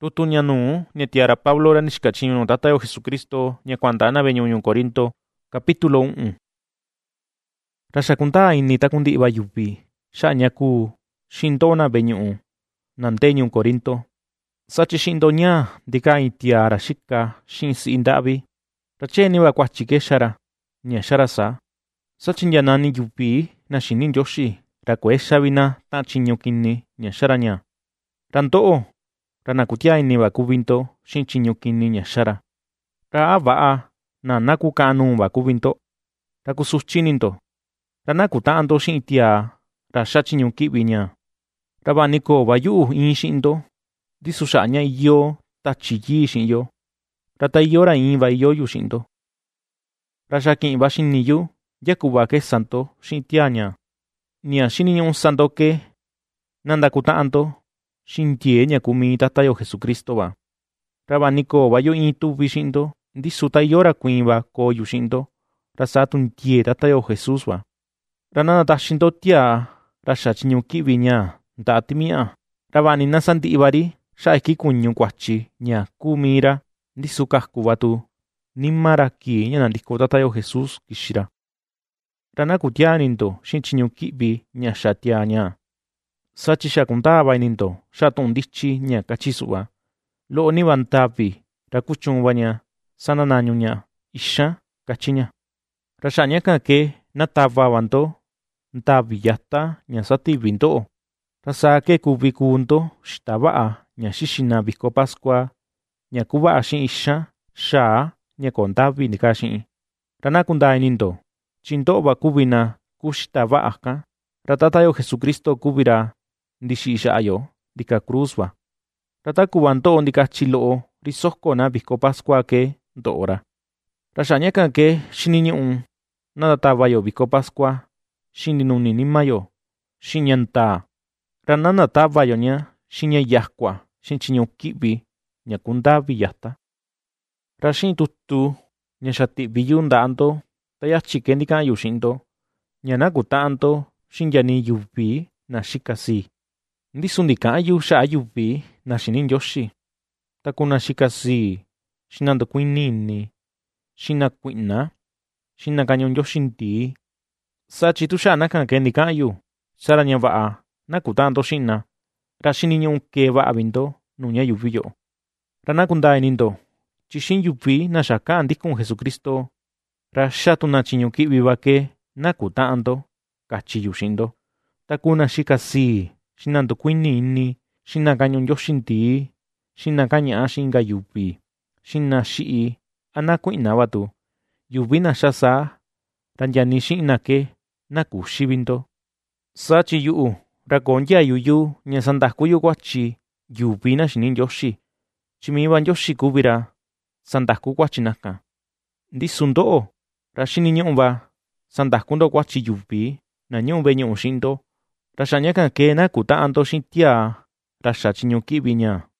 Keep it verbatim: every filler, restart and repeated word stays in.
Tutu ña nuu ña tiara Pablo ra nixikachiñu nu Tata yo Jesucristo ña kuanda na ve'e ñu'u ñuu Corinto, capítulo u'un. Ra xa kundaa ini takundi'i va yuvi xa'a ña kuu xindoo na ve'e ñu'u na ndee ñuu Corinto. Sachi xi'ndo ñaa ndikaa in tiaa ra xika xi'in si'i nda'vi, ra cheeni va kuachi kexa ra ña xa ra saa. Sachi nya nani yuvi na xini Ndioxi ra kuee xavi na ta'an chiñu kini ña xa ra ña. Ra ndo'o ra na kutiaa ini va kuvi ndo xi'in chiñu kini ña xa ra. Ra a va'a na na kuka'an nuu va kuvi ndo, ra kusuchi ini ndo, ra na kuta'an ndo xi'in tiaa ra xa chiñu ki'vi ña. Ra va'a ni koo va yu'u in xi'in ndo, ndisu xa'a ña iyo Tachi Yii xi'in yo, ra ta iyo ra in va iyo yu xi'in ndo. Ra xa ki'in va xini yu ya ku'va ke sa ndo xi'in tiaa ña. Ña xiniñu'u sa ndo ke na ndakuta'an ndo xi'in ndiee ña kuu mii Tata yo Jesucristo va. Ra va'a ni koo va yu in tuvi xi'in ndo, ndisu ta iyo ra kuiin va koo yu xi'in ndo, ra saa tu ndiee Tata yo Jesús va. Ra na nataxi ndo tiaa ra xa chiñu ki'vi ña nda'a timi'a, ra va'a ni na sandi'i va ri xa iki kuñu kuachi ña kuu mii ra, ndisu kaku va tu nima ra kii ña nandiko Tata yo Jesús kixi ra. Ra na kutiaa ini ndo xi'in chiñu ki'vi ña xa tiaa ña. Sachi xa kundaa va ini ndo xa tu'un ndichi ña kachi su'va: lo'o ni va ndavi ra kuchuun va ña sananañu ña ixan, kachi ña. Ra xa'a ñakan ke na tava va ndo ndavi yata ña sativi ndo'o, ra saa ke kuvi kuu ndo xita va'a ña xixina viko Pascua ña kuva'a xi'in ixan xaa ña koo ndavi ndikaa xi'in. Ra na kundaa ini ndo tyi ndo'o va kuvi na kuu xita va'a kan, ra Tata yo Jesucristo kuvi ra ndixi'i xa'a yo ndika cruz va. Ra ta kuva ndo'o ndikachi lo'o ri soko na viko Pascua ke ndo'o ra. Ra xa'a ñakan ke xiniñu'u na natava yo viko Pascua xi'in ndinuni nima yo xi'in ña ndaa, ra na natava yo ña xi'in ña yakua xi'in chiñu ki'vi ña kuu ndavi yata. Ra xi'in tutu ña xa ti'vi yu nda'a ndo ta yachi ke ndika'an yu xi'in ndo, ña na kuta'an ndo xi'in yani yuvi na xika sii. Ndisu ndika'an yu xa'a yuvi na xini Ndioxi, taku na xika sii, xi'in na ndukuiini ini, xi'in na kui'na, xi'in na kañu'u Ndioxi ndii. Sachi tu xa'a nakan ke ndika'an yu, sa ra ña va'a na kuta'an ndo xi'in na, ra xiniñu'u kee va'a vi ndo nuu ña yuvi yo. Ra na kundaa ini ndo tyi xi'in yuvi na xa ka'an ndikun Jesucristo, ra xa tu na chiñu ki'vi va ke na kuta'an ndo, kachi yu xi'in ndo, taku na xika sii, xi'in na ndukuiini ini, xi'in na kañu'u Ndioxi ndii, xi'in na kaña'a xi'in inka yuvi, xi'in na xi'i, a na kui'na va tu, yuvi na xa saa, ra yani xi'in na ke na kuxi vi ndo. Sachi yu'u ra koo nyayu yu ña sandaku yu kuachi yuvi na xini Ndioxi, tyi mii va Ndioxi kuvi ra sandaku kuachi nakan. Ndisu ndo'o ra xiniñu'u va sandaku ndo kuachi yuvi na ñu'u ve'e ñu'u xi'in ndo, ra xa ñakan ke na kuta'an ndo xi'in tiaa ra xa chiñu ki'vi ña.